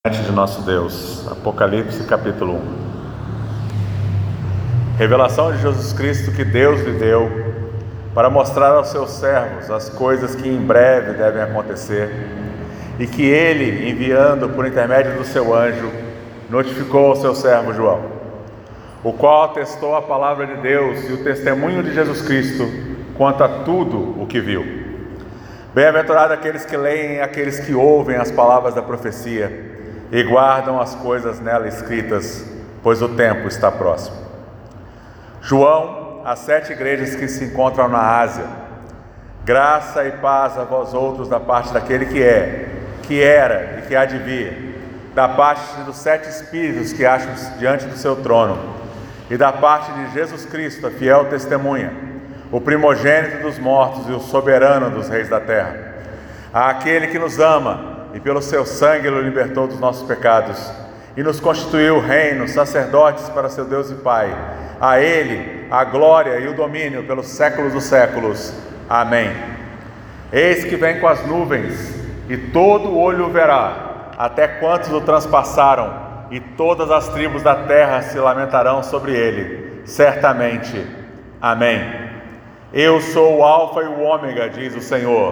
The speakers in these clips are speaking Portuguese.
De nosso Deus. Apocalipse capítulo 1. Revelação de Jesus Cristo que Deus lhe deu para mostrar aos seus servos as coisas que em breve devem acontecer e que ele, enviando por intermédio do seu anjo, notificou ao seu servo João, o qual atestou a palavra de Deus e o testemunho de Jesus Cristo quanto a tudo o que viu. Bem-aventurado aqueles que leem e aqueles que ouvem as palavras da profecia e guardam as coisas nela escritas, pois o tempo está próximo. João, às 7 igrejas que se encontram na Ásia: graça e paz a vós outros da parte daquele que é, que era e que há de vir, da parte dos 7 espíritos que acham diante do seu trono, e da parte de Jesus Cristo, a fiel testemunha, o primogênito dos mortos e o soberano dos reis da terra. Àquele que nos ama e pelo seu sangue ele o libertou dos nossos pecados e nos constituiu reino, sacerdotes para seu Deus e Pai. A ele a glória e o domínio pelos séculos dos séculos. Amém. Eis que vem com as nuvens, e todo olho o verá, até quantos o transpassaram, e todas as tribos da terra se lamentarão sobre ele, certamente. Amém. Eu sou o Alfa e o Ômega, diz o Senhor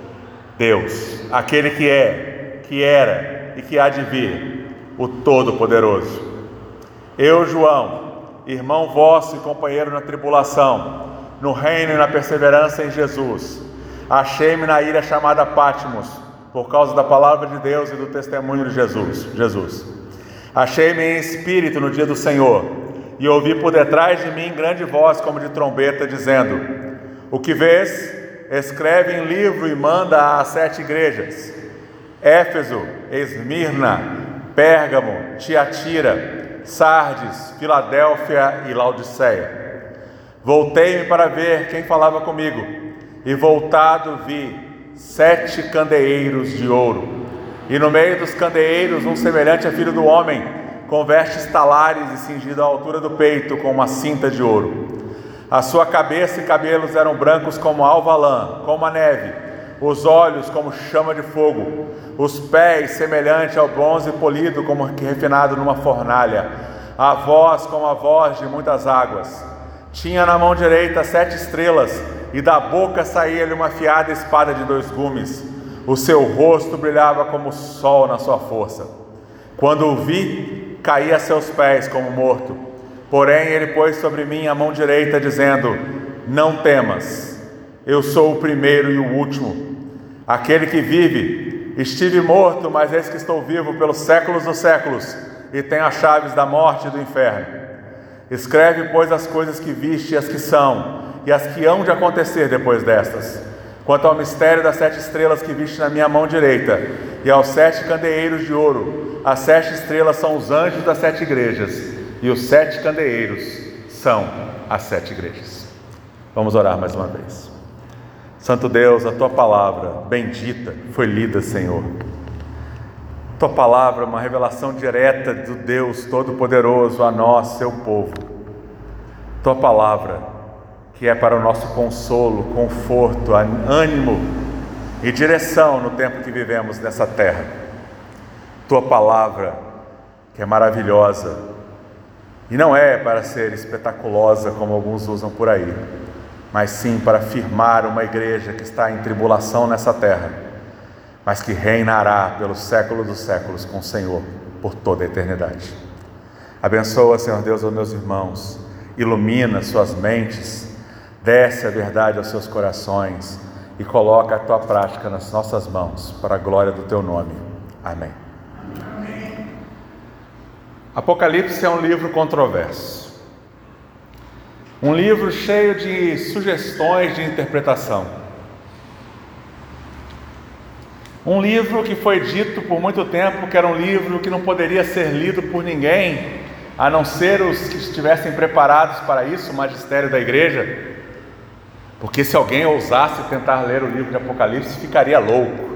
Deus, aquele que é, que era e que há de vir, o Todo-Poderoso. Eu, João, irmão vosso e companheiro na tribulação, no reino e na perseverança em Jesus, achei-me na ilha chamada Patmos, por causa da palavra de Deus e do testemunho de Jesus. Achei-me em espírito no dia do Senhor, e ouvi por detrás de mim grande voz como de trombeta, dizendo: o que vês, escreve em livro e manda às 7 igrejas: Éfeso, Esmirna, Pérgamo, Tiatira, Sardes, Filadélfia e Laodiceia. Voltei-me para ver quem falava comigo, e voltado vi 7 candeeiros de ouro, e no meio dos candeeiros um semelhante a filho do homem, com vestes talares e cingido à altura do peito com uma cinta de ouro. A sua cabeça e cabelos eram brancos como alva lã, como a neve, os olhos como chama de fogo, os pés semelhante ao bronze polido como que refinado numa fornalha, a voz como a voz de muitas águas. Tinha na mão direita 7 estrelas, e da boca saía-lhe uma afiada espada de 2 gumes. O seu rosto brilhava como o sol na sua força. Quando o vi, caí a seus pés como morto. Porém ele pôs sobre mim a mão direita, dizendo: não temas, eu sou o primeiro e o último, aquele que vive. Estive morto, mas eis que estou vivo pelos séculos dos séculos, e tenho as chaves da morte e do inferno. Escreve, pois, as coisas que viste, as que são, e as que hão de acontecer depois destas. Quanto ao mistério das 7 estrelas que viste na minha mão direita, e aos 7 candeeiros de ouro, as 7 estrelas são os anjos das 7 igrejas, e os 7 candeeiros são as 7 igrejas. Vamos orar mais uma vez. Santo Deus, a Tua palavra bendita foi lida, Senhor. Tua palavra é uma revelação direta do Deus Todo-Poderoso a nós, Seu povo. Tua palavra, que é para o nosso consolo, conforto, ânimo e direção no tempo que vivemos nessa terra. Tua palavra, que é maravilhosa, e não é para ser espetaculosa como alguns usam por aí, mas sim para firmar uma igreja que está em tribulação nessa terra, mas que reinará pelos séculos dos séculos com o Senhor por toda a eternidade. Abençoa, Senhor Deus, os meus irmãos, ilumina suas mentes, desce a verdade aos seus corações e coloca a Tua prática nas nossas mãos, para a glória do Teu nome. Amém. Apocalipse é um livro controverso, um livro cheio de sugestões de interpretação, um livro que foi dito por muito tempo que era um livro que não poderia ser lido por ninguém, a não ser os que estivessem preparados para isso, o magistério da igreja, porque se alguém ousasse tentar ler o livro de Apocalipse, ficaria louco.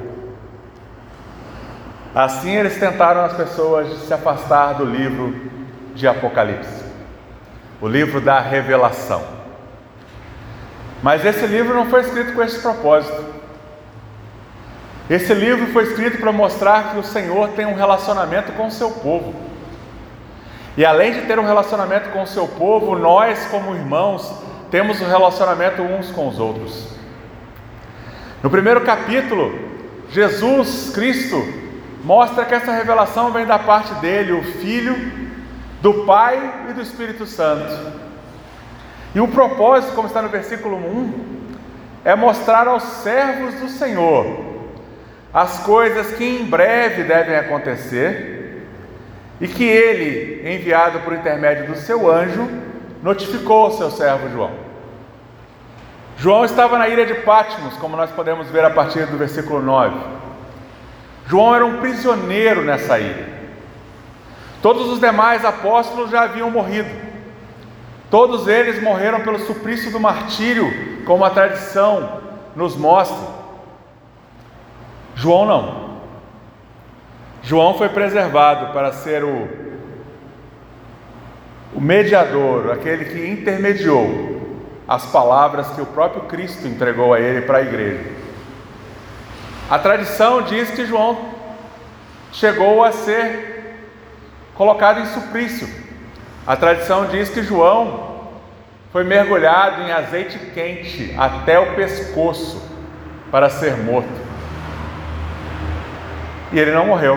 Assim eles tentaram as pessoas de se afastar do livro de Apocalipse, o livro da revelação. Mas esse livro não foi escrito com esse propósito. Esse livro foi escrito para mostrar que o Senhor tem um relacionamento com o seu povo. E além de ter um relacionamento com o seu povo, nós, como irmãos, temos um relacionamento uns com os outros. No primeiro capítulo, Jesus Cristo mostra que essa revelação vem da parte dele, o Filho, do Pai e do Espírito Santo. E o propósito, como está no versículo 1, é mostrar aos servos do Senhor as coisas que em breve devem acontecer e que ele, enviado por intermédio do seu anjo, notificou ao seu servo João. João estava na ilha de Patmos, como nós podemos ver a partir do versículo 9. João era um prisioneiro nessa ilha. Todos os demais apóstolos já haviam morrido. Todos eles morreram pelo suplício do martírio, como a tradição nos mostra. João não. João foi preservado para ser o mediador, aquele que intermediou as palavras que o próprio Cristo entregou a ele para a igreja. A tradição diz que João chegou a ser colocado em suplício. A tradição diz que João foi mergulhado em azeite quente até o pescoço para ser morto. E ele não morreu.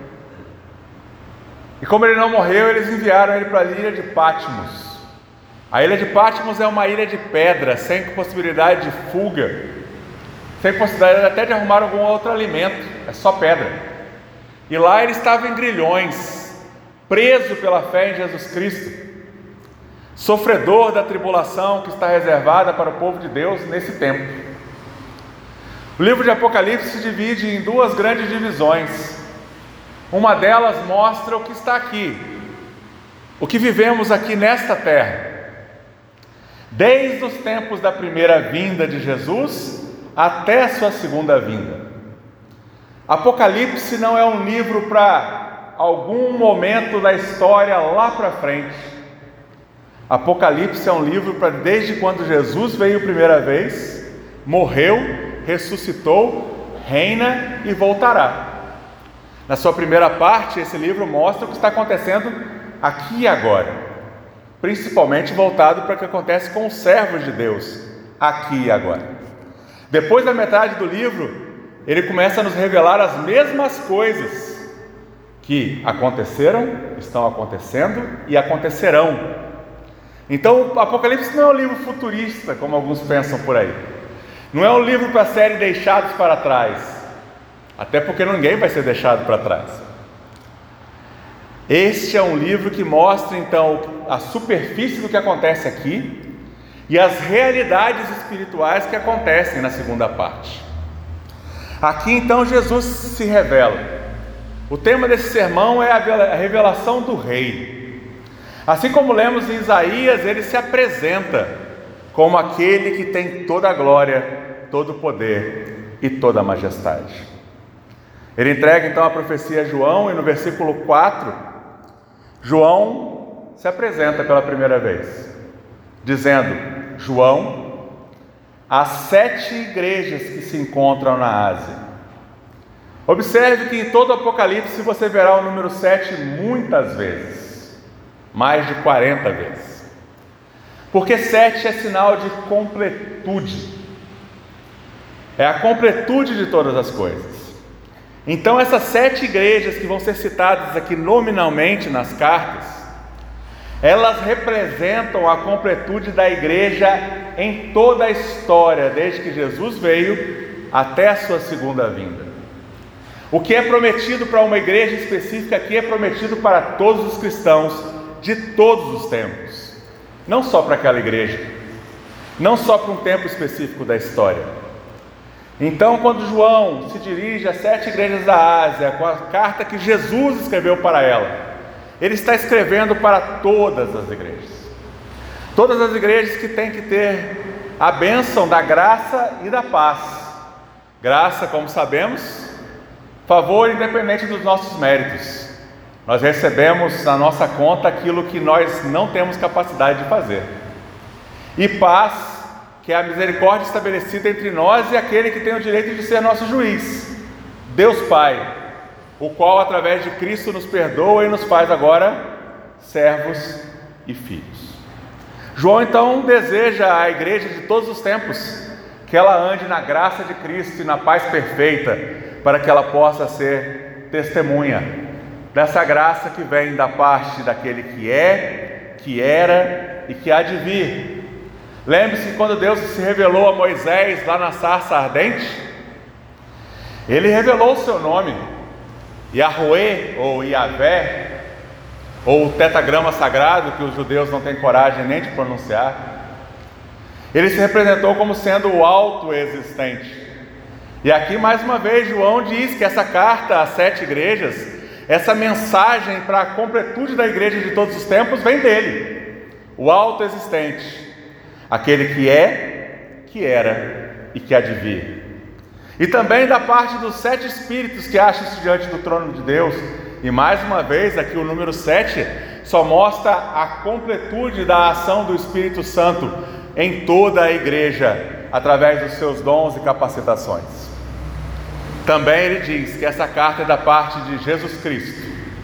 E como ele não morreu, eles enviaram ele para a ilha de Patmos. A ilha de Patmos é uma ilha de pedra, sem possibilidade de fuga, sem possibilidade até de arrumar algum outro alimento, é só pedra. E lá ele estava em grilhões, preso pela fé em Jesus Cristo, sofredor da tribulação que está reservada para o povo de Deus nesse tempo. O livro de Apocalipse se divide em duas grandes divisões. Uma delas mostra o que está aqui, o que vivemos aqui nesta terra, desde os tempos da primeira vinda de Jesus até a sua segunda vinda. Apocalipse não é um livro para algum momento da história lá para frente. Apocalipse é um livro para desde quando Jesus veio a primeira vez, morreu, ressuscitou, reina e voltará. Na sua primeira parte, esse livro mostra o que está acontecendo aqui e agora, principalmente voltado para o que acontece com os servos de Deus, aqui e agora. Depois da metade do livro, ele começa a nos revelar as mesmas coisas que aconteceram, estão acontecendo e acontecerão. Então, o Apocalipse não é um livro futurista, como alguns pensam por aí. Não é um livro para a série Deixados para Trás, até porque ninguém vai ser deixado para trás. Este é um livro que mostra então a superfície do que acontece aqui e as realidades espirituais que acontecem na segunda parte. Aqui então Jesus se revela. O tema desse sermão é a revelação do Rei. Assim como lemos em Isaías, ele se apresenta como aquele que tem toda a glória, todo o poder e toda a majestade. Ele entrega então a profecia a João e no versículo 4, João se apresenta pela primeira vez, dizendo: João, às 7 igrejas que se encontram na Ásia. Observe que em todo o Apocalipse você verá o número 7 muitas vezes, mais de 40 vezes. Porque 7 é sinal de completude. É a completude de todas as coisas. Então essas 7 igrejas que vão ser citadas aqui nominalmente nas cartas, elas representam a completude da igreja em toda a história, desde que Jesus veio até a sua segunda vinda. O que é prometido para uma igreja específica aqui é prometido para todos os cristãos de todos os tempos. Não só para aquela igreja, não só para um tempo específico da história. Então, quando João se dirige às 7 igrejas da Ásia, com a carta que Jesus escreveu para ela, ele está escrevendo para todas as igrejas. Todas as igrejas que têm que ter a bênção da graça e da paz. Graça, como sabemos, favor independente dos nossos méritos. Nós recebemos na nossa conta aquilo que nós não temos capacidade de fazer. E paz, que é a misericórdia estabelecida entre nós e aquele que tem o direito de ser nosso juiz, Deus Pai, o qual através de Cristo nos perdoa e nos faz agora servos e filhos. João então deseja à igreja de todos os tempos que ela ande na graça de Cristo e na paz perfeita, para que ela possa ser testemunha dessa graça que vem da parte daquele que é, que era e que há de vir. Lembre-se, quando Deus se revelou a Moisés lá na sarça ardente, Ele revelou o seu nome, Yahweh ou Yahvé, ou o tetragrama sagrado que os judeus não têm coragem nem de pronunciar. Ele se representou como sendo o autoexistente. E aqui mais uma vez João diz que essa carta às 7 igrejas, essa mensagem para a completude da igreja de todos os tempos, vem dele, o autoexistente, aquele que é, que era e que há de vir. E também da parte dos 7 espíritos que acham-se diante do trono de Deus. E mais uma vez, aqui o número 7 só mostra a completude da ação do Espírito Santo em toda a igreja, através dos seus dons e capacitações. Também ele diz que essa carta é da parte de Jesus Cristo,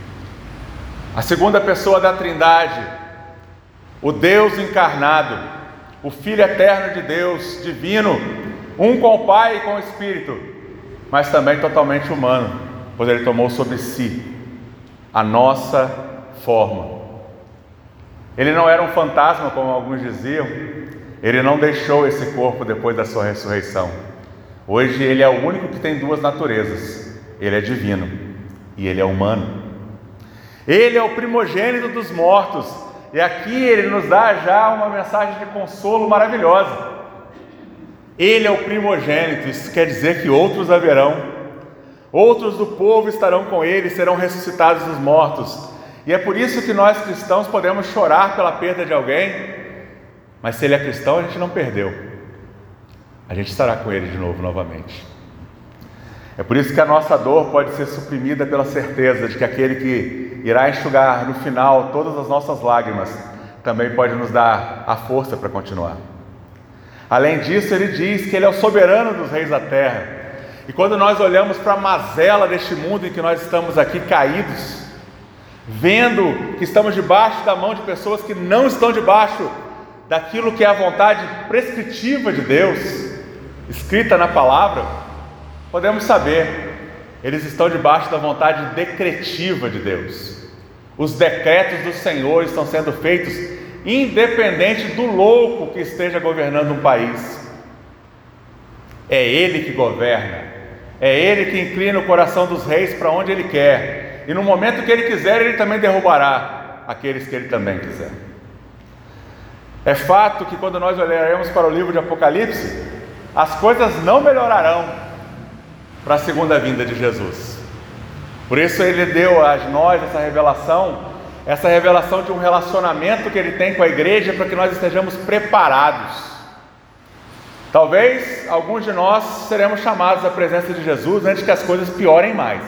a segunda pessoa da Trindade, o Deus encarnado, o Filho eterno de Deus, divino, um com o Pai e com o Espírito, mas também totalmente humano, pois ele tomou sobre si a nossa forma. Ele não era um fantasma, como alguns diziam. Ele não deixou esse corpo depois da sua ressurreição. Hoje ele é o único que tem 2 naturezas. Ele é divino e ele é humano. Ele é o primogênito dos mortos. E aqui ele nos dá já uma mensagem de consolo maravilhosa. Ele é o primogênito. Isso quer dizer que outros haverão. Outros do povo estarão com ele, serão ressuscitados dos mortos. E é por isso que nós cristãos podemos chorar pela perda de alguém, mas se ele é cristão, a gente não perdeu. A gente estará com ele de novo, novamente. É por isso que a nossa dor pode ser suprimida pela certeza de que aquele que irá enxugar no final todas as nossas lágrimas, também pode nos dar a força para continuar. Além disso, ele diz que ele é o soberano dos reis da terra. E quando nós olhamos para a mazela deste mundo em que nós estamos aqui caídos, vendo que estamos debaixo da mão de pessoas que não estão debaixo daquilo que é a vontade prescritiva de Deus, escrita na palavra, podemos saber, eles estão debaixo da vontade decretiva de Deus. Os decretos do Senhor estão sendo feitos independente do louco que esteja governando um país. É Ele que governa, é Ele que inclina o coração dos reis para onde Ele quer, e no momento que Ele quiser, Ele também derrubará aqueles que Ele também quiser. É fato que quando nós olharemos para o livro de Apocalipse, as coisas não melhorarão para a segunda vinda de Jesus. Por isso Ele deu a nós essa revelação de um relacionamento que Ele tem com a igreja, para que nós estejamos preparados. Talvez alguns de nós seremos chamados à presença de Jesus antes que as coisas piorem mais.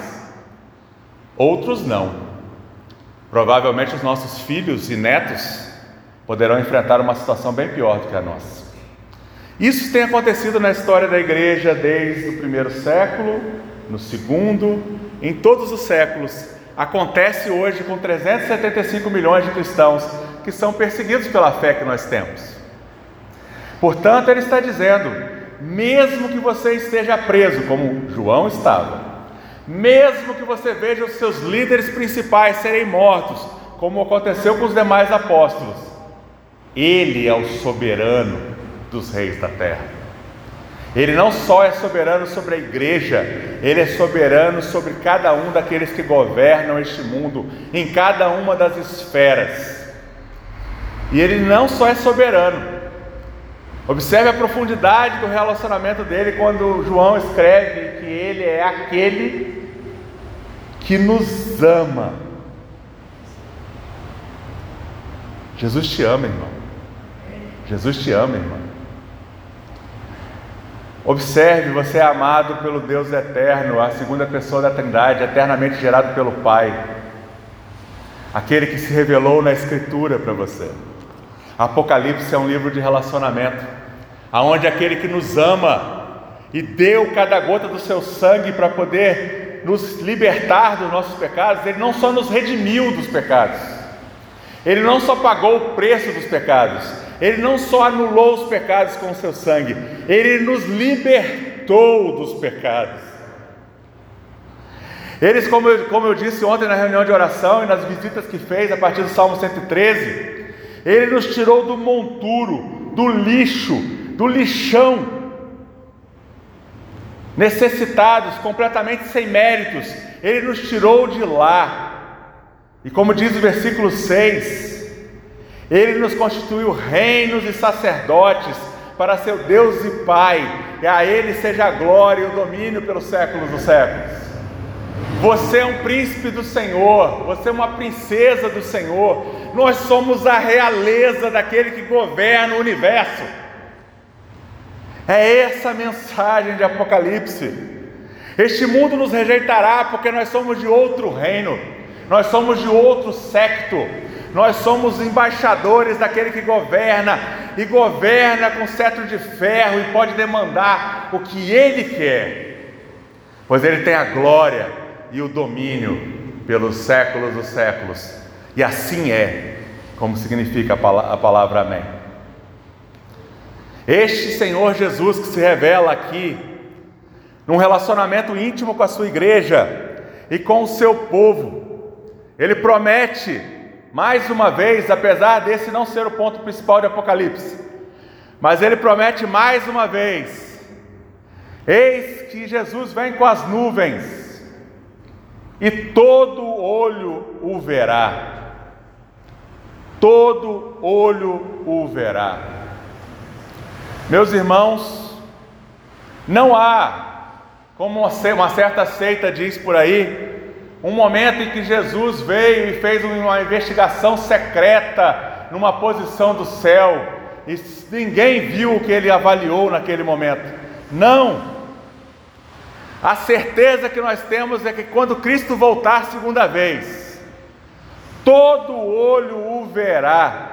Outros não. Provavelmente os nossos filhos e netos poderão enfrentar uma situação bem pior do que a nossa. Isso tem acontecido na história da igreja desde o 1º século, no 2º, em todos os séculos. Acontece hoje com 375 milhões de cristãos que são perseguidos pela fé que nós temos. Portanto, ele está dizendo, mesmo que você esteja preso, como João estava, mesmo que você veja os seus líderes principais serem mortos, como aconteceu com os demais apóstolos, Ele é o soberano dos reis da terra. Ele não só é soberano sobre a igreja, Ele é soberano sobre cada um daqueles que governam este mundo, em cada uma das esferas. E Ele não só é soberano. Observe a profundidade do relacionamento dele quando João escreve que Ele é aquele que nos ama. Jesus te ama, irmão. Jesus te ama, irmão. Observe, você é amado pelo Deus eterno, a segunda pessoa da Trindade, eternamente gerado pelo Pai, aquele que se revelou na Escritura para você. Apocalipse é um livro de relacionamento, aonde aquele que nos ama, e deu cada gota do seu sangue para poder nos libertar dos nossos pecados, Ele não só nos redimiu dos pecados, Ele não só pagou o preço dos pecados, Ele não só anulou os pecados com o seu sangue, Ele nos libertou dos pecados. Eles, como eu disse ontem na reunião de oração e nas visitas que fez a partir do Salmo 113, Ele nos tirou do monturo, do lixo, do lixão, necessitados, completamente sem méritos, Ele nos tirou de lá, e como diz o versículo 6, Ele nos constituiu reinos e sacerdotes para seu Deus e Pai, e a Ele seja a glória e o domínio pelos séculos dos séculos. Você é um príncipe do Senhor, você é uma princesa do Senhor, nós somos a realeza daquele que governa o universo. É essa a mensagem de Apocalipse. Este mundo nos rejeitará porque nós somos de outro reino, nós somos de outro séquito, nós somos embaixadores daquele que governa, e governa com cetro de ferro, e pode demandar o que Ele quer, pois Ele tem a glória e o domínio pelos séculos dos séculos, e assim é, como significa a palavra amém. Este Senhor Jesus que se revela aqui, num relacionamento íntimo com a sua igreja e com o seu povo, Ele promete, mais uma vez, apesar desse não ser o ponto principal de Apocalipse, mas Ele promete mais uma vez: eis que Jesus vem com as nuvens, e todo olho o verá. Todo olho o verá. Meus irmãos, não há, como uma certa seita diz por aí, um momento em que Jesus veio e fez uma investigação secreta numa posição do céu, e ninguém viu o que Ele avaliou naquele momento. Não! A certeza que nós temos é que quando Cristo voltar segunda vez, todo olho o verá.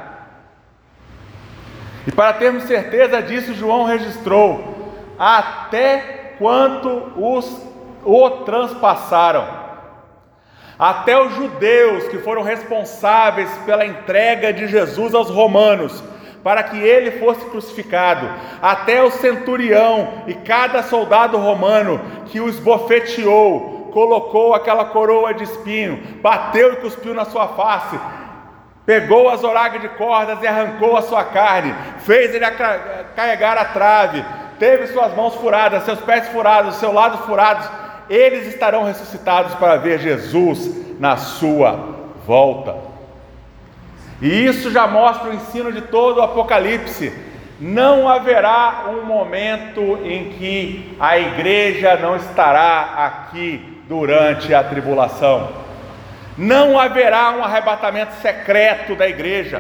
E para termos certeza disso, João registrou: até quanto o transpassaram. Até os judeus que foram responsáveis pela entrega de Jesus aos romanos, para que Ele fosse crucificado, até o centurião e cada soldado romano que o esbofeteou, colocou aquela coroa de espinho, bateu e cuspiu na sua face, pegou as oragens de cordas e arrancou a sua carne, fez ele carregar a trave, teve suas mãos furadas, seus pés furados, seu lado furados, eles estarão ressuscitados para ver Jesus na sua volta. E isso já mostra o ensino de todo o Apocalipse. Não haverá um momento em que a igreja não estará aqui durante a tribulação. Não haverá um arrebatamento secreto da igreja.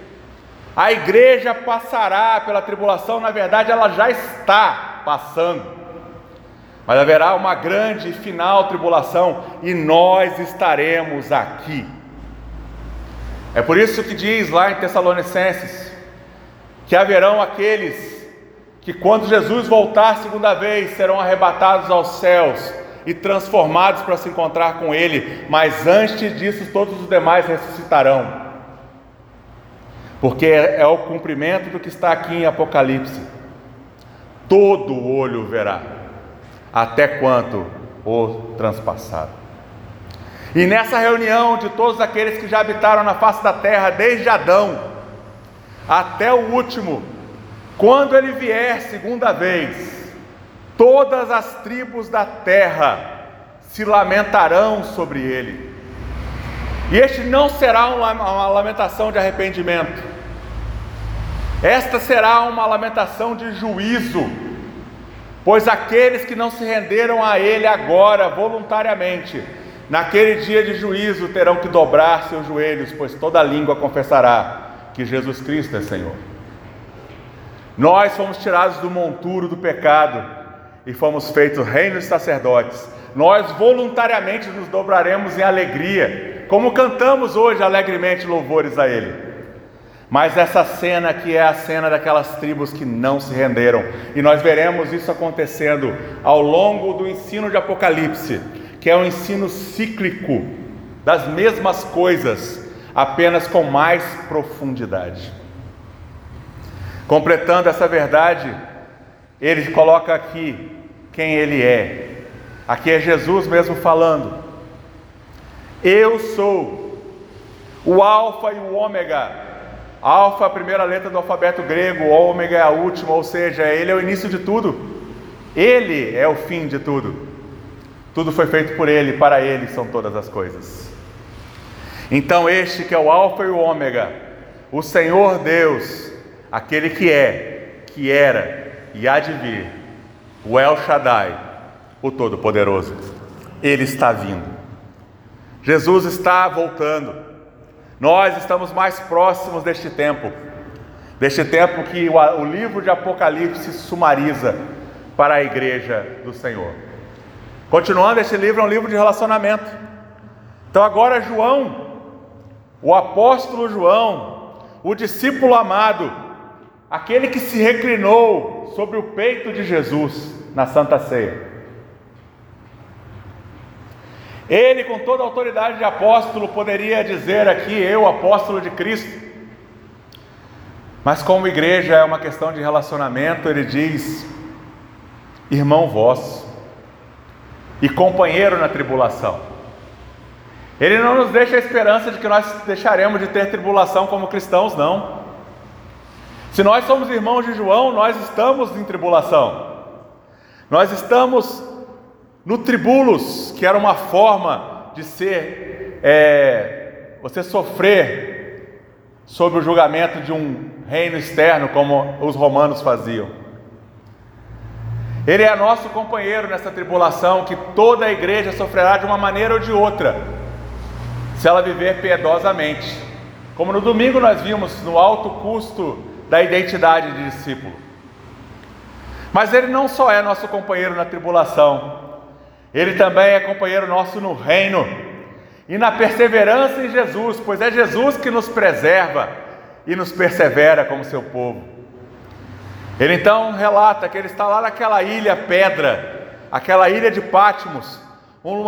A igreja passará pela tribulação, na verdade ela já está passando. Mas haverá uma grande e final tribulação e nós estaremos aqui. É por isso que diz lá em Tessalonicenses que haverão aqueles que, quando Jesus voltar segunda vez, serão arrebatados aos céus e transformados para se encontrar com Ele, mas antes disso todos os demais ressuscitarão, porque é o cumprimento do que está aqui em Apocalipse. Todo olho verá, até quanto o transpassaram. E nessa reunião de todos aqueles que já habitaram na face da terra, desde Adão até o último, quando Ele vier segunda vez, todas as tribos da terra se lamentarão sobre Ele. E este não será uma lamentação de arrependimento, esta será uma lamentação de juízo, pois aqueles que não se renderam a Ele agora, voluntariamente, naquele dia de juízo terão que dobrar seus joelhos, pois toda língua confessará que Jesus Cristo é Senhor. Nós fomos tirados do monturo do pecado e fomos feitos reinos e sacerdotes. Nós voluntariamente nos dobraremos em alegria, como cantamos hoje alegremente louvores a Ele. Mas essa cena aqui é a cena daquelas tribos que não se renderam. E nós veremos isso acontecendo ao longo do ensino de Apocalipse, que é um ensino cíclico das mesmas coisas, apenas com mais profundidade. Completando essa verdade, ele coloca aqui quem ele é. Aqui é Jesus mesmo falando: eu sou o Alfa e o Ômega. Alfa é a primeira letra do alfabeto grego, Ômega é a última, ou seja, ele é o início de tudo. Ele é o fim de tudo. Tudo foi feito por ele, para ele são todas as coisas. Então este que é o Alfa e o Ômega, o Senhor Deus, aquele que é, que era e há de vir, o El Shaddai, o Todo-Poderoso, ele está vindo. Jesus está voltando. Nós estamos mais próximos deste tempo que o livro de Apocalipse sumariza para a igreja do Senhor. Continuando, este livro é um livro de relacionamento. Então agora João, o apóstolo João, o discípulo amado, aquele que se reclinou sobre o peito de Jesus na Santa Ceia, ele, com toda a autoridade de apóstolo, poderia dizer aqui: eu, apóstolo de Cristo. Mas como igreja é uma questão de relacionamento, ele diz: irmão vosso e companheiro na tribulação. Ele não nos deixa a esperança de que nós deixaremos de ter tribulação como cristãos, não. Se nós somos irmãos de João, nós estamos em tribulação. Nós estamos no tribulus, que era uma forma de você sofrer sob o julgamento de um reino externo, como os romanos faziam. Ele é nosso companheiro nessa tribulação que toda a igreja sofrerá de uma maneira ou de outra, se ela viver piedosamente, como no domingo nós vimos no alto custo da identidade de discípulo. Mas ele não só é nosso companheiro na tribulação, ele também é companheiro nosso no reino e na perseverança em Jesus, pois é Jesus que nos preserva e nos persevera como seu povo. Ele então relata que ele está lá naquela ilha Pedra, aquela ilha de Patmos, um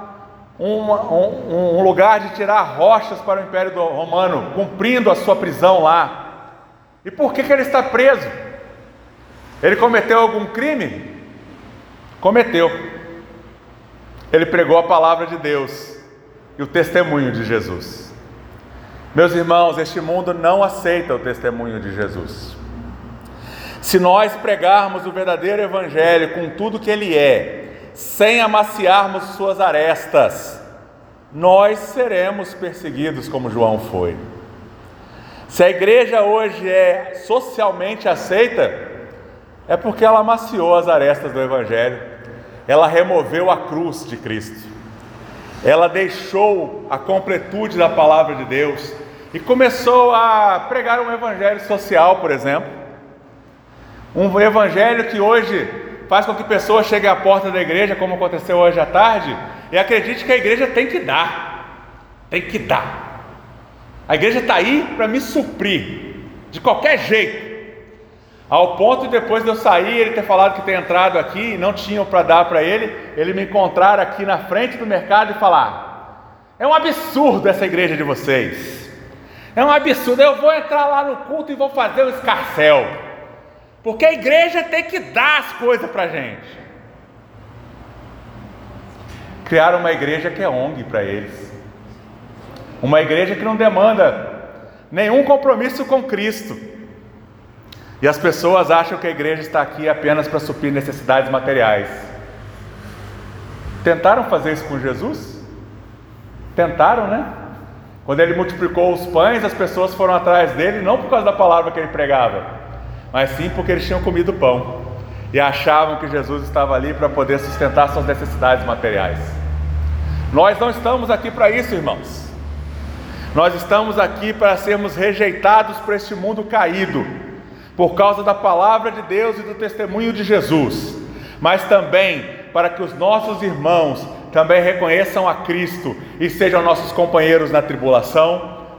lugar de tirar rochas para o Império Romano, cumprindo a sua prisão lá. E por que ele está preso? Ele cometeu algum crime? Cometeu. Ele pregou a palavra de Deus e o testemunho de Jesus. Meus irmãos, este mundo não aceita o testemunho de Jesus. Se nós pregarmos o verdadeiro evangelho com tudo que ele é, sem amaciarmos suas arestas, nós seremos perseguidos como João foi. Se a igreja hoje é socialmente aceita, é porque ela amaciou as arestas do evangelho. Ela removeu a cruz de Cristo, ela deixou a completude da palavra de Deus e começou a pregar um evangelho social, por exemplo, um evangelho que hoje faz com que pessoas cheguem à porta da igreja, como aconteceu hoje à tarde, e acredite que a igreja tem que dar, a igreja está aí para me suprir, de qualquer jeito. Ao ponto de depois de eu sair, ele ter falado que tem entrado aqui e não tinham para dar para ele me encontrar aqui na frente do mercado e falar: é um absurdo essa igreja de vocês, é um absurdo, eu vou entrar lá no culto e vou fazer um escarcéu, porque a igreja tem que dar as coisas para a gente. Criaram uma igreja que é ONG para eles, uma igreja que não demanda nenhum compromisso com Cristo. E as pessoas acham que a igreja está aqui apenas para suprir necessidades materiais. Tentaram fazer isso com Jesus? Tentaram, né? Quando ele multiplicou os pães, as pessoas foram atrás dele, não por causa da palavra que ele pregava, mas sim porque eles tinham comido pão e achavam que Jesus estava ali para poder sustentar suas necessidades materiais. Nós não estamos aqui para isso, irmãos. Nós estamos aqui para sermos rejeitados por este mundo caído, por causa da palavra de Deus e do testemunho de Jesus, mas também para que os nossos irmãos também reconheçam a Cristo e sejam nossos companheiros na tribulação,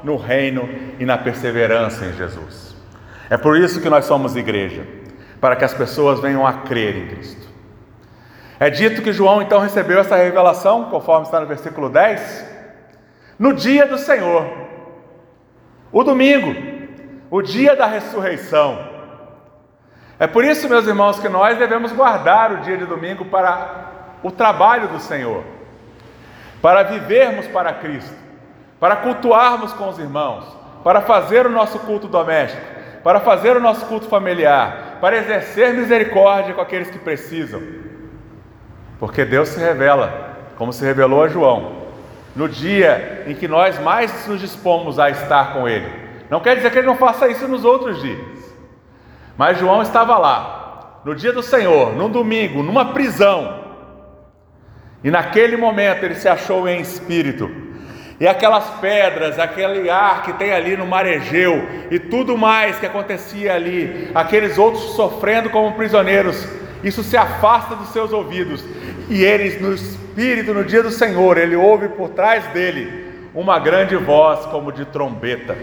no reino e na perseverança em Jesus. É por isso que nós somos igreja, para que as pessoas venham a crer em Cristo. É dito que João então recebeu essa revelação, conforme está no versículo 10, no dia do Senhor, o domingo, o dia da ressurreição. É por isso, meus irmãos, que nós devemos guardar o dia de domingo para o trabalho do Senhor, para vivermos para Cristo, para cultuarmos com os irmãos, para fazer o nosso culto doméstico, para fazer o nosso culto familiar, para exercer misericórdia com aqueles que precisam. Porque Deus se revela, como se revelou a João, no dia em que nós mais nos dispomos a estar com Ele. Não quer dizer que Ele não faça isso nos outros dias. Mas João estava lá, no dia do Senhor, num domingo, numa prisão. E naquele momento ele se achou em espírito. E aquelas pedras, aquele ar que tem ali no mar Egeu, e tudo mais que acontecia ali, aqueles outros sofrendo como prisioneiros, isso se afasta dos seus ouvidos. E ele, no espírito, no dia do Senhor, ele ouve por trás dele uma grande voz como de trombeta.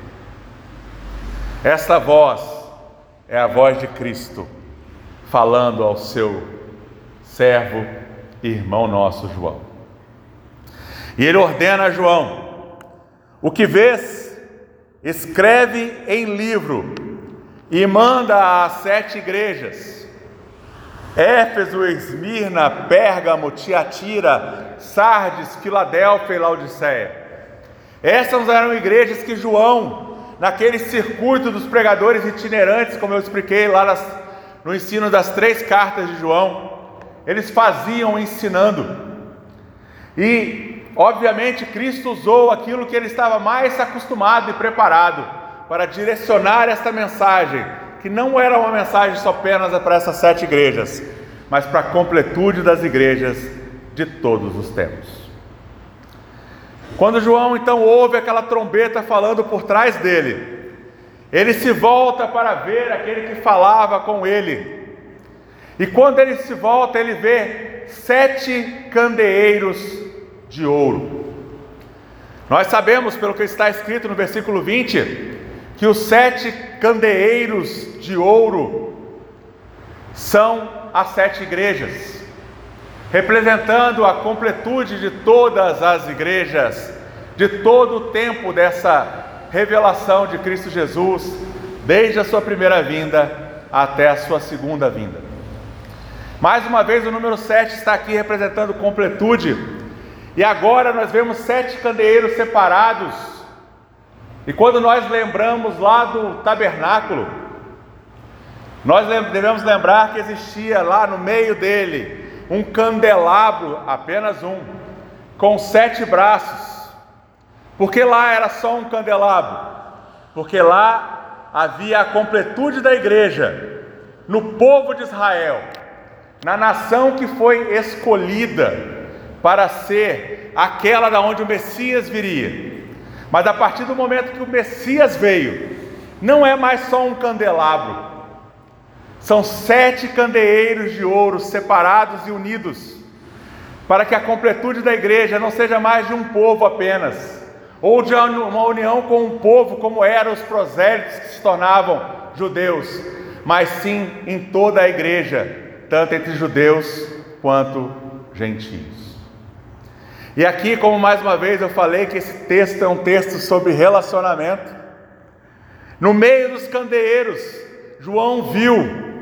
Essa voz é a voz de Cristo, falando ao seu servo e irmão nosso João. E ele ordena a João: o que vês, escreve em livro e manda às 7 igrejas: Éfeso, Esmirna, Pérgamo, Tiatira, Sardes, Filadélfia e Laodiceia. Essas eram igrejas que João, naquele circuito dos pregadores itinerantes, como eu expliquei lá no ensino das 3 cartas de João, eles faziam ensinando. E, obviamente, Cristo usou aquilo que ele estava mais acostumado e preparado para direcionar esta mensagem, que não era uma mensagem só apenas para essas 7 igrejas, mas para a completude das igrejas de todos os tempos. Quando João então ouve aquela trombeta falando por trás dele, ele se volta para ver aquele que falava com ele. E quando ele se volta, ele vê 7 candeeiros de ouro. Nós sabemos, pelo que está escrito no versículo 20, que os 7 candeeiros de ouro são as 7 igrejas, representando a completude de todas as igrejas, de todo o tempo dessa revelação de Cristo Jesus, desde a sua primeira vinda até a sua segunda vinda. Mais uma vez, o número 7 está aqui representando completude, e agora nós vemos 7 candeeiros separados. E quando nós lembramos lá do tabernáculo, nós devemos lembrar que existia lá no meio dele um candelabro, apenas um, com 7 braços. Por que lá era só um candelabro? Porque lá havia a completude da igreja, no povo de Israel, na nação que foi escolhida para ser aquela da onde o Messias viria. Mas a partir do momento que o Messias veio, não é mais só um candelabro, são 7 candeeiros de ouro separados e unidos, para que a completude da igreja não seja mais de um povo apenas, ou de uma união com um povo como eram os prosélitos que se tornavam judeus, mas sim em toda a igreja, tanto entre judeus quanto gentios. E aqui, como mais uma vez eu falei que esse texto é um texto sobre relacionamento, no meio dos candeeiros, João viu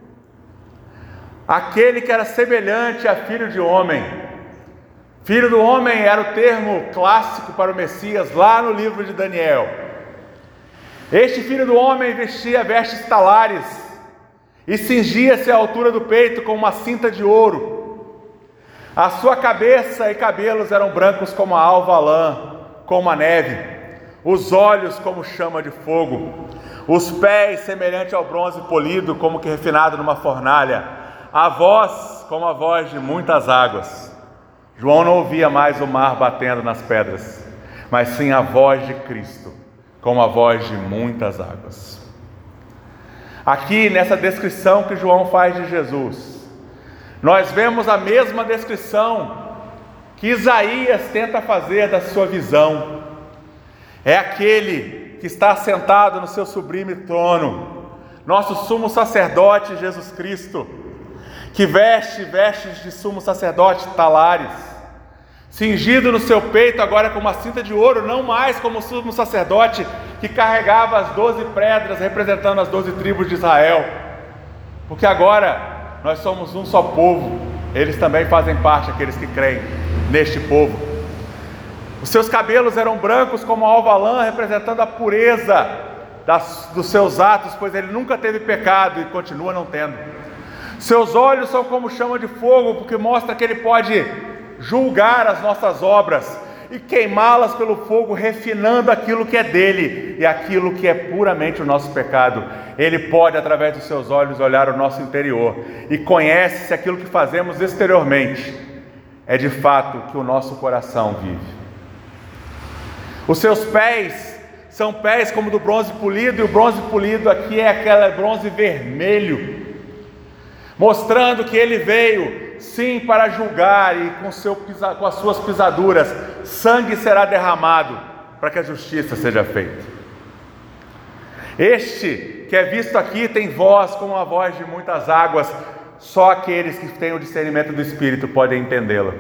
aquele que era semelhante a filho de homem. Filho do homem era o termo clássico para o Messias lá no livro de Daniel. Este filho do homem vestia vestes talares e cingia-se à altura do peito com uma cinta de ouro. A sua cabeça e cabelos eram brancos como a alva lã, como a neve, os olhos como chama de fogo, os pés semelhante ao bronze polido, como que refinado numa fornalha, a voz como a voz de muitas águas. João não ouvia mais o mar batendo nas pedras, mas sim a voz de Cristo, como a voz de muitas águas. Aqui nessa descrição que João faz de Jesus, nós vemos a mesma descrição que Isaías tenta fazer da sua visão. É aquele que está sentado no seu sublime trono, nosso sumo sacerdote Jesus Cristo, que veste vestes de sumo sacerdote talares, cingido no seu peito agora com uma cinta de ouro, não mais como o sumo sacerdote que carregava as 12 pedras representando as 12 tribos de Israel, porque agora nós somos um só povo, eles também fazem parte, aqueles que creem neste povo. Os seus cabelos eram brancos como a alva lã, representando a pureza dos seus atos, pois ele nunca teve pecado e continua não tendo. Seus olhos são como chama de fogo, porque mostra que ele pode julgar as nossas obras e queimá-las pelo fogo, refinando aquilo que é dele e aquilo que é puramente o nosso pecado. Ele pode, através dos seus olhos, olhar o nosso interior e conhece se aquilo que fazemos exteriormente é de fato o que o nosso coração vive. Os seus pés são pés como do bronze polido, e o bronze polido aqui é aquele bronze vermelho, mostrando que ele veio sim para julgar, e com as suas pisaduras sangue será derramado para que a justiça seja feita. Este que é visto aqui tem voz como a voz de muitas águas, só aqueles que têm o discernimento do Espírito podem entendê-la.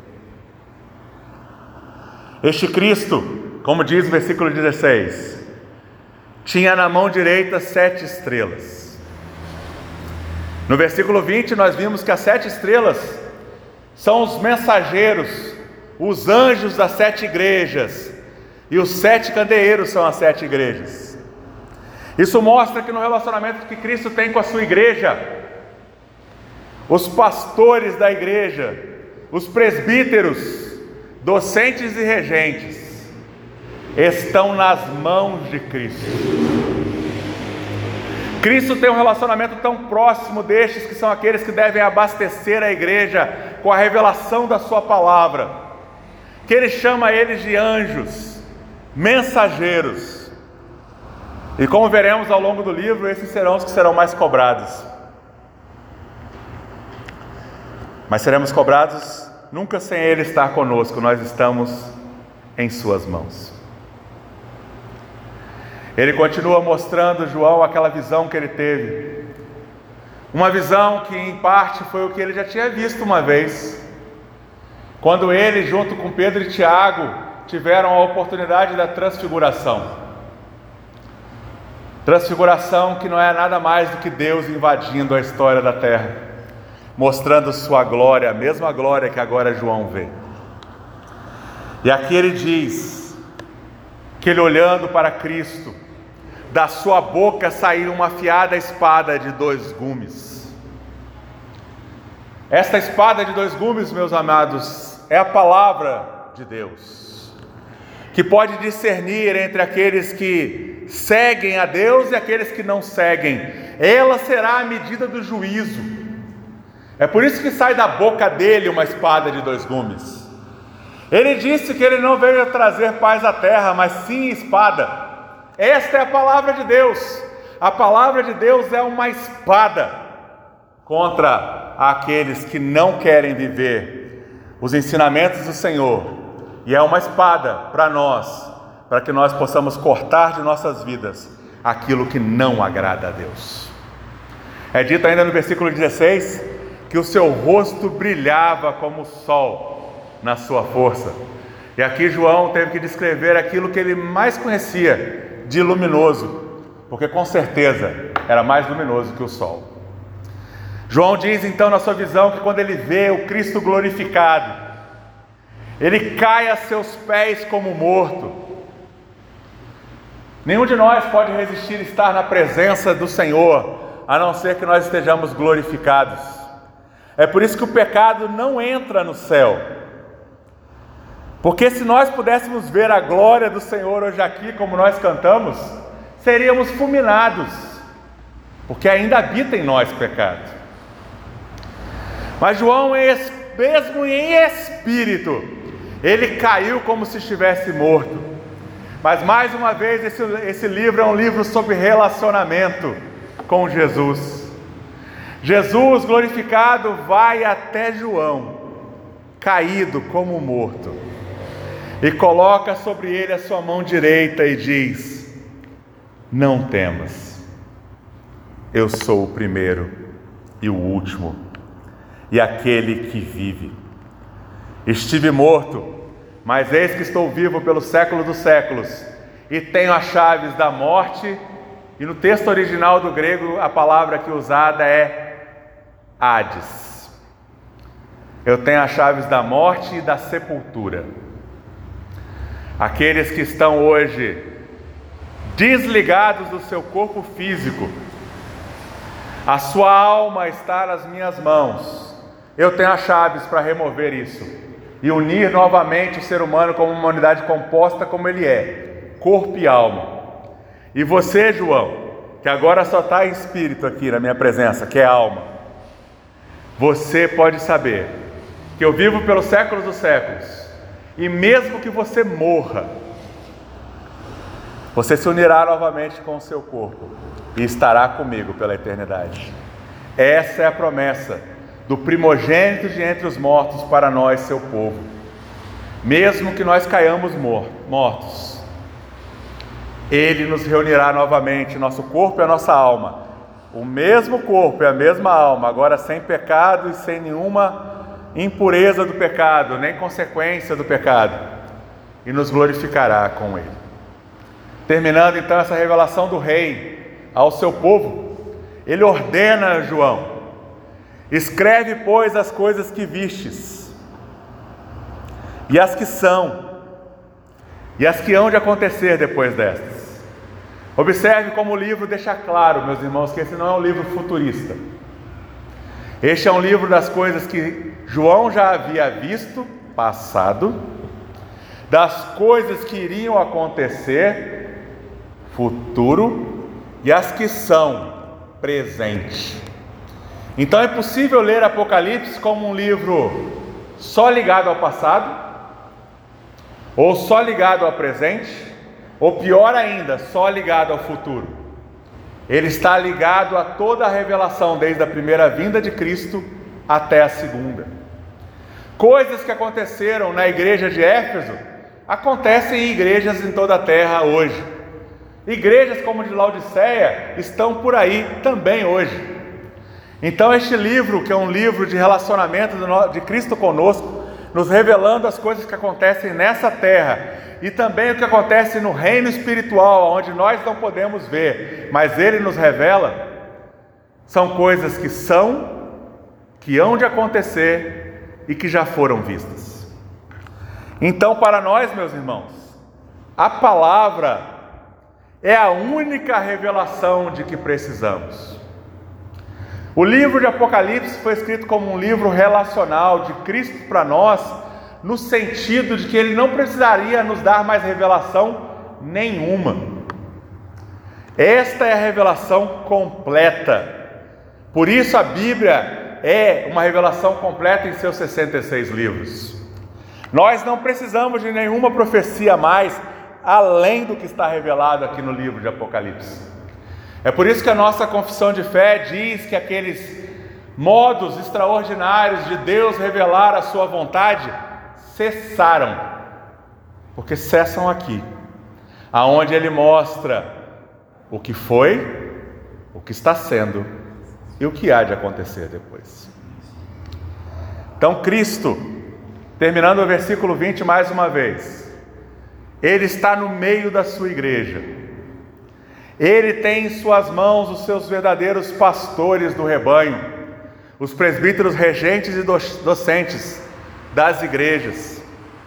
Este Cristo, como diz o versículo 16, tinha na mão direita 7 estrelas. No versículo 20 nós vimos que as 7 estrelas são os mensageiros, os anjos das 7 igrejas, e os 7 candeeiros são as 7 igrejas. Isso mostra que no relacionamento que Cristo tem com a sua igreja, os pastores da igreja, os presbíteros, docentes e regentes, estão nas mãos de Cristo. Cristo tem um relacionamento tão próximo destes, que são aqueles que devem abastecer a igreja com a revelação da sua palavra, que ele chama eles de anjos, mensageiros. E como veremos ao longo do livro, esses serão os que serão mais cobrados. Mas seremos cobrados nunca sem ele estar conosco, nós estamos em suas mãos. Ele continua mostrando a João aquela visão que ele teve, uma visão que em parte foi o que ele já tinha visto uma vez, quando ele junto com Pedro e Tiago tiveram a oportunidade da transfiguração. Transfiguração que não é nada mais do que Deus invadindo a história da terra, mostrando sua glória, a mesma glória que agora João vê. E aqui ele diz que ele, olhando para Cristo, da sua boca saiu uma afiada espada de 2 gumes. Esta espada de 2 gumes, meus amados, é a palavra de Deus, que pode discernir entre aqueles que seguem a Deus e aqueles que não seguem. Ela será a medida do juízo. É por isso que sai da boca dele uma espada de 2 gumes. Ele disse que ele não veio trazer paz à terra, mas sim espada. Esta é a palavra de Deus. A palavra de Deus é uma espada contra aqueles que não querem viver os ensinamentos do Senhor. E é uma espada para nós, para que nós possamos cortar de nossas vidas aquilo que não agrada a Deus. É dito ainda no versículo 16 que o seu rosto brilhava como o sol na sua força. E aqui João teve que descrever aquilo que ele mais conhecia de luminoso, porque com certeza era mais luminoso que o sol. João diz então na sua visão que quando ele vê o Cristo glorificado, ele cai a seus pés como morto. Nenhum de nós pode resistir a estar na presença do Senhor, a não ser que nós estejamos glorificados. É por isso que o pecado não entra no céu, porque se nós pudéssemos ver a glória do Senhor hoje aqui, como nós cantamos, seríamos fulminados, porque ainda habita em nós pecado. Mas João, mesmo em espírito, ele caiu como se estivesse morto. Mas mais uma vez, esse livro é um livro sobre relacionamento com Jesus. Jesus glorificado vai até João, caído como morto. e coloca sobre ele a sua mão direita e diz: não temas, eu sou o primeiro e o último, e aquele que vive. Estive morto, mas eis que estou vivo pelo século dos séculos, e tenho as chaves da morte. E no texto original do grego, a palavra aqui usada é Hades. Eu tenho as chaves da morte e da sepultura. Aqueles que estão hoje desligados do seu corpo físico, a sua alma está nas minhas mãos. Eu tenho as chaves para remover isso e unir novamente o ser humano como uma unidade composta como ele é, corpo e alma. E você, João, que agora só está em espírito aqui na minha presença, que é alma, você pode saber que eu vivo pelos séculos dos séculos, e mesmo que você morra, você se unirá novamente com o seu corpo e estará comigo pela eternidade. Essa é a promessa do primogênito de entre os mortos para nós, seu povo. Mesmo que nós caiamos mortos, Ele nos reunirá novamente, nosso corpo e a nossa alma. O mesmo corpo e a mesma alma, agora sem pecado e sem nenhuma impureza do pecado, nem consequência do pecado, e nos glorificará com Ele. Terminando então essa revelação do rei ao seu povo, ele ordena a João: escreve, pois, as coisas que vistes, e as que são, e as que hão de acontecer depois destas. Observe como o livro deixa claro, meus irmãos, que esse não é um livro futurista. Este é um livro das coisas que João já havia visto, passado, das coisas que iriam acontecer, futuro, e as que são, presente. Então é possível ler Apocalipse como um livro só ligado ao passado, ou só ligado ao presente, ou pior ainda, só ligado ao futuro. Ele está ligado a toda a revelação, desde a primeira vinda de Cristo até a segunda. Coisas que aconteceram na igreja de Éfeso, acontecem em igrejas em toda a terra hoje. Igrejas como de Laodiceia estão por aí também hoje. Então este livro, que é um livro de relacionamento de Cristo conosco, nos revelando as coisas que acontecem nessa terra, e também o que acontece no reino espiritual, onde nós não podemos ver, mas Ele nos revela, são coisas que são, que hão de acontecer e que já foram vistas. Então, para nós, meus irmãos, a palavra é a única revelação de que precisamos. O livro de Apocalipse foi escrito como um livro relacional de Cristo para nós, no sentido de que Ele não precisaria nos dar mais revelação nenhuma. Esta é a revelação completa. Por isso a Bíblia é uma revelação completa em seus 66 livros. Nós não precisamos de nenhuma profecia mais, além do que está revelado aqui no livro de Apocalipse. É por isso que a nossa confissão de fé diz que aqueles modos extraordinários de Deus revelar a sua vontade cessaram, porque cessam aqui, aonde Ele mostra o que foi, o que está sendo e o que há de acontecer depois. Então Cristo, terminando o versículo 20 mais uma vez, Ele está no meio da sua igreja. Ele tem em suas mãos os seus verdadeiros pastores do rebanho, os presbíteros regentes e docentes das igrejas.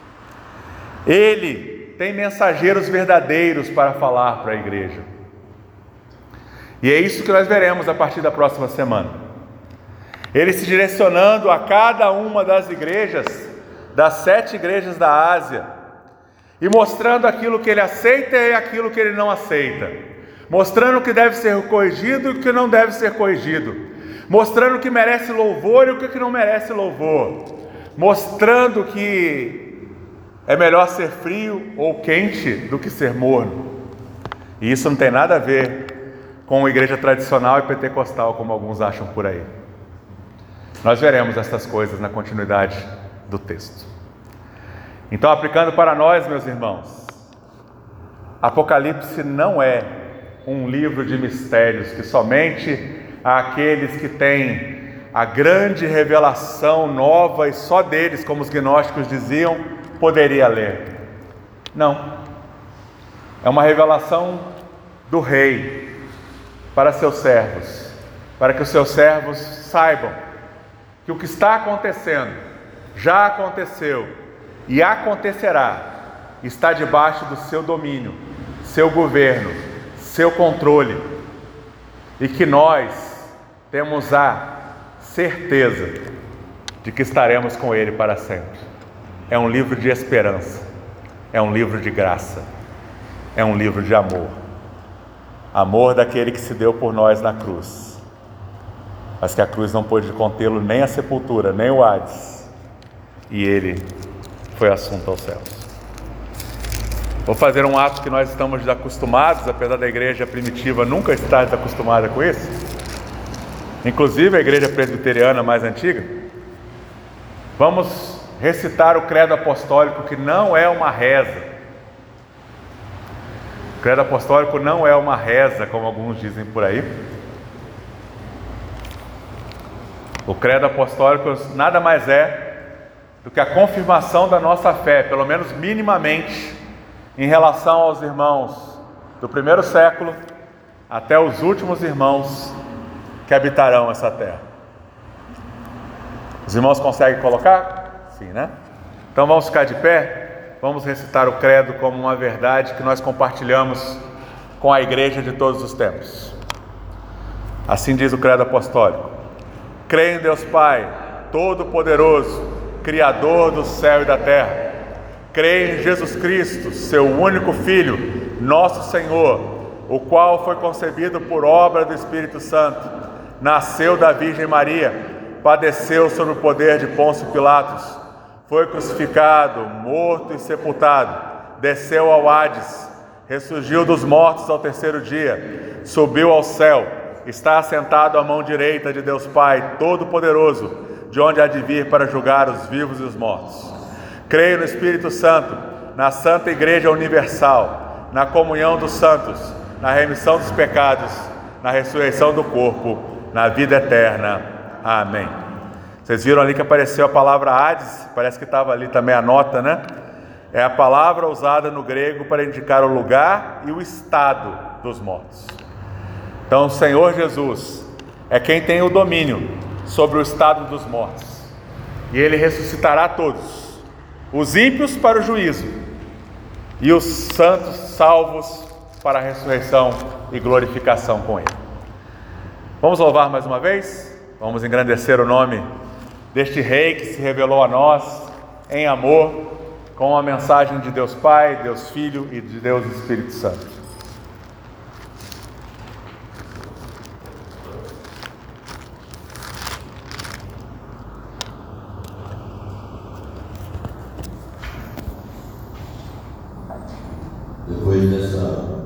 Ele tem mensageiros verdadeiros para falar para a igreja. E é isso que nós veremos a partir da próxima semana. Ele se direcionando a cada uma das igrejas, das 7 igrejas da Ásia, e mostrando aquilo que Ele aceita e aquilo que Ele não aceita, mostrando o que deve ser corrigido e o que não deve ser corrigido, mostrando o que merece louvor e o que não merece louvor, mostrando que é melhor ser frio ou quente do que ser morno. E isso não tem nada a ver com a igreja tradicional e pentecostal, como alguns acham por aí. Nós veremos essas coisas na continuidade do texto. Então, aplicando para nós, meus irmãos, Apocalipse não é um livro de mistérios que somente aqueles que têm a grande revelação nova e só deles, como os gnósticos diziam, poderia ler. Não. É uma revelação do rei para seus servos, para que os seus servos saibam que o que está acontecendo já aconteceu e acontecerá, está debaixo do seu domínio, seu governo, seu controle, e que nós temos a certeza de que estaremos com Ele para sempre. É um livro de esperança, é um livro de graça, é um livro de amor. Amor daquele que se deu por nós na cruz, mas que a cruz não pôde contê-lo, nem a sepultura, nem o Hades, e Ele foi assunto aos céus. Vou fazer um ato que nós estamos desacostumados, apesar da igreja primitiva nunca estar desacostumada com isso, inclusive a igreja presbiteriana mais antiga. Vamos recitar o credo apostólico, que não é uma reza. O credo apostólico não é uma reza, como alguns dizem por aí. O credo apostólico nada mais é do que a confirmação da nossa fé, pelo menos minimamente, em relação aos irmãos do primeiro século até os últimos irmãos que habitarão essa terra. Os irmãos conseguem colocar? Sim, né? Então vamos ficar de pé, vamos recitar o credo como uma verdade que nós compartilhamos com a igreja de todos os tempos. Assim diz o credo apostólico: creio em Deus Pai, Todo-Poderoso, Criador do céu e da terra. Creio em Jesus Cristo, seu único Filho, nosso Senhor, o qual foi concebido por obra do Espírito Santo, nasceu da Virgem Maria, padeceu sob o poder de Pôncio Pilatos, foi crucificado, morto e sepultado, desceu ao Hades, ressurgiu dos mortos ao terceiro dia, subiu ao céu, está assentado à mão direita de Deus Pai Todo-Poderoso, de onde há de vir para julgar os vivos e os mortos. Creio no Espírito Santo, na Santa Igreja Universal, na comunhão dos santos, na remissão dos pecados, na ressurreição do corpo, na vida eterna. Amém. Vocês viram ali que apareceu a palavra Hades? Parece que estava ali também a nota, né? É a palavra usada no grego para indicar o lugar e o estado dos mortos. Então, o Senhor Jesus é quem tem o domínio sobre o estado dos mortos. E Ele ressuscitará todos, os ímpios para o juízo e os santos salvos para a ressurreição e glorificação com Ele. Vamos louvar mais uma vez? Vamos engrandecer o nome deste Rei que se revelou a nós em amor, com a mensagem de Deus Pai, Deus Filho e de Deus Espírito Santo. Depois dessa